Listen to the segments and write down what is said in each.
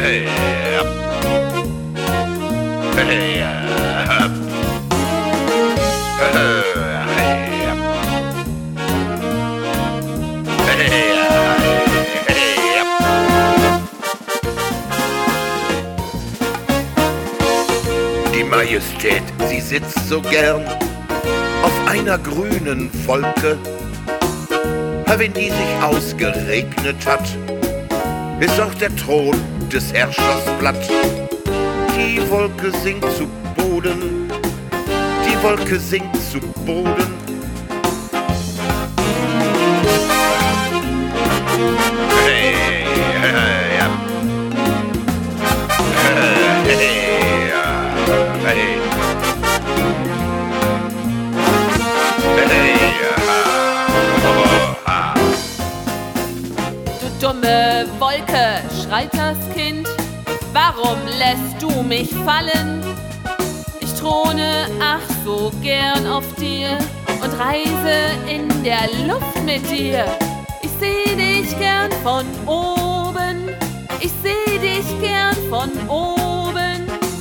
Die Majestät, sie sitzt so gern auf einer grünen Wolke. Wenn die sich ausgeregnet hat, ist auch der Thron des Herrschers platt. Die Wolke sinkt zu Boden, die Wolke sinkt zu Boden. Dumme Wolke, schreit das Kind, warum lässt du mich fallen? Ich throne ach so gern auf dir und reise in der Luft mit dir. Ich seh dich gern von oben, ich seh dich gern von oben.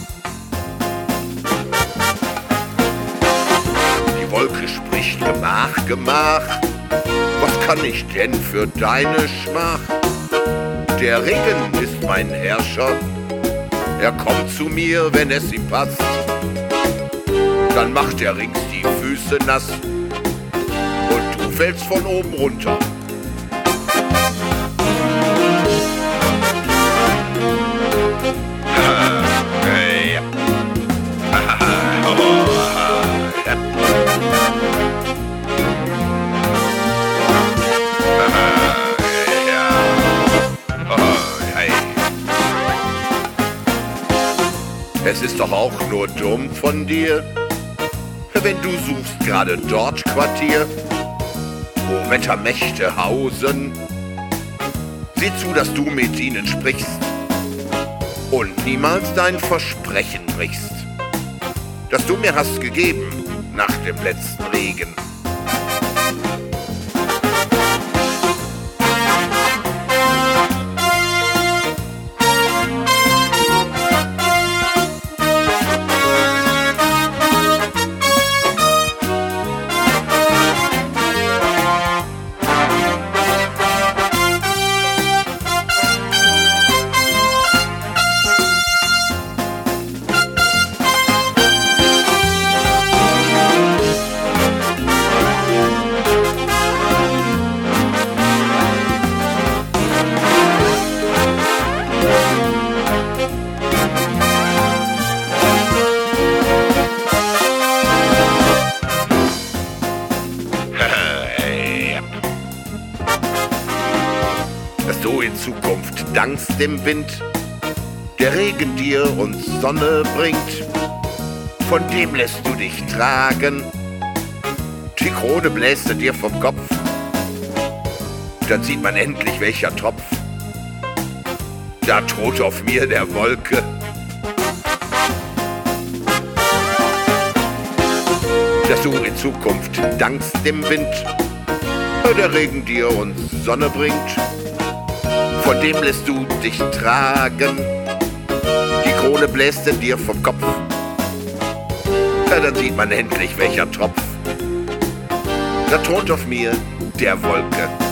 Die Wolke spricht Gemach, Gemach. Was kann ich denn für deine Schmach? Der Regen ist mein Herrscher, er kommt zu mir, wenn es ihm passt. Dann macht er rings die Füße nass und du fällst von oben runter. Es ist doch auch nur dumm von dir, wenn du suchst gerade dort Quartier, wo Wettermächte hausen. Sieh zu, dass du mit ihnen sprichst und niemals dein Versprechen brichst, das du mir hast gegeben nach dem letzten Regen. Dass du in Zukunft dankst dem Wind, der Regen dir und Sonne bringt, von dem lässt du dich tragen, die Krone bläst dir vom Kopf, dann sieht man endlich welcher Tropf, da thront auf mir der Wolke. Dass du in Zukunft dankst dem Wind, der Regen dir und Sonne bringt, von dem lässt du dich tragen, die Krone bläst dir vom Kopf, ja, dann sieht man endlich welcher Tropf, da thront auf mir der Wolke.